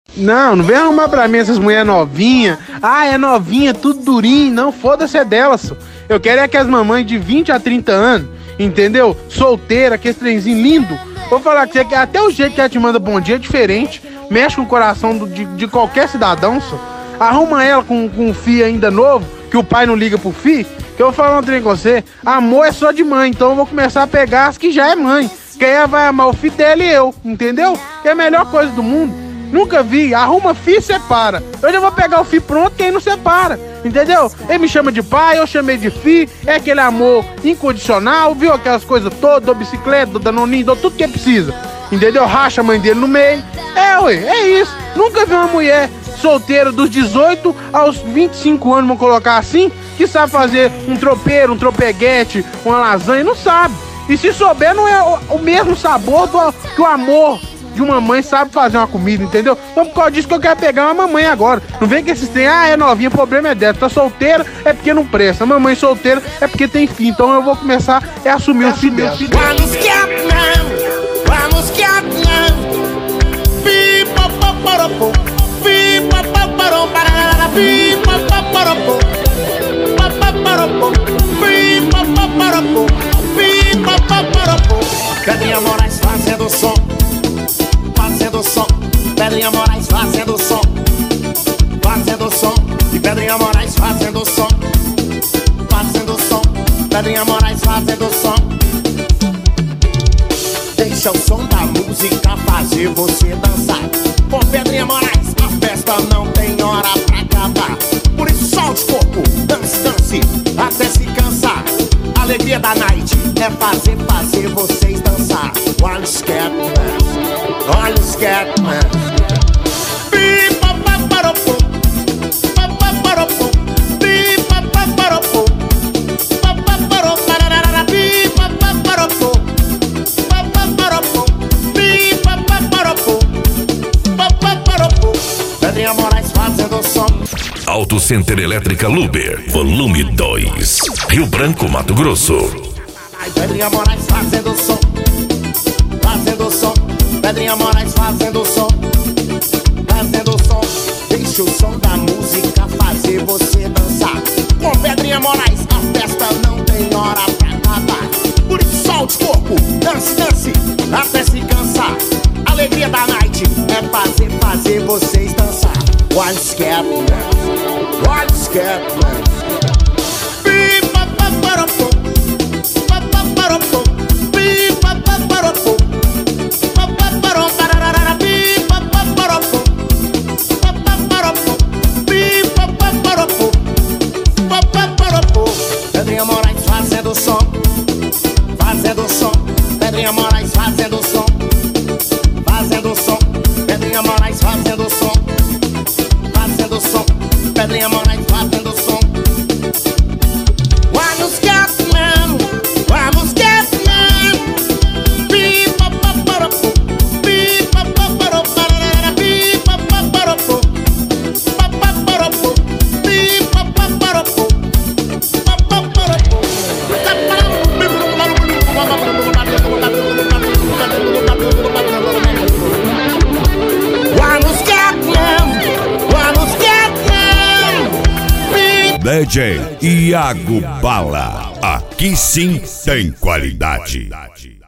Não vem arrumar pra mim essas mulheres novinhas. Ah, é novinha, tudo durinho. Não, foda-se é delas. Eu quero é que as mamães de 20 a 30 anos, entendeu? Solteira, aquele trenzinho lindo. Vou falar que você, até o jeito que ela te manda bom dia é diferente. Mexe com o coração de qualquer cidadão, só. Arruma ela com um filho ainda novo, que o pai não liga pro filho. Que eu vou falar um trem com você. Amor é só de mãe, então eu vou começar a pegar as que já é mãe. Quem ela vai amar o filho dela e eu, entendeu? Que é a melhor coisa do mundo. Nunca vi, arruma filho e separa. Eu já vou pegar o filho pronto, quem não separa, entendeu? Ele me chama de pai, eu chamei de filho. É aquele amor incondicional, viu? Aquelas coisas todas, dou bicicleta, dou danoninho, dou tudo que precisa, entendeu? Racha a mãe dele no meio. É isso. Nunca vi uma mulher solteira dos 18 aos 25 anos, vamos colocar assim, que sabe fazer um tropeiro, um tropeguete, uma lasanha, não sabe. E se souber, não é o mesmo sabor que o amor de uma mãe sabe fazer uma comida, entendeu? Então por causa disso que eu quero pegar uma mamãe agora. Não vem que esses trem, é novinha, o problema é dela. Tá solteira é porque não presta. Mamãe solteira é porque tem filho. Então eu vou começar a assumir o filho dela. Pedrinha Moraes fazendo som, Pedrinha Moraes fazendo som, e Pedrinha Moraes fazendo som, Pedrinha Moraes fazendo som. Deixa o som da música fazer você dançar. Com Pedrinha Moraes a festa não tem hora pra acabar. Por isso solte o corpo, dance, até se cansar. A alegria da night é fazer vocês dançar. Olha os Scatman. Pedrinha Moraes fazendo som. Auto Center Elétrica Luber, volume 2, Rio Branco, Mato Grosso. Pedrinha Moraes fazendo som, Pedrinha Moraes fazendo som, deixa o som da música fazer você dançar. Com Pedrinha Moraes a festa não tem hora pra acabar. Por isso solte o corpo, dance, até se cansar. A alegria da night é fazer vocês dançar. Olha os Scatman. Pedrinha Moraes fazendo som, Pedrinha Moraes fazendo som, Pedrinha Moraes fazendo som, Pedrinha Moraes fazendo som. Vamos Scatman. DJ Iago Bala, aqui sim tem qualidade.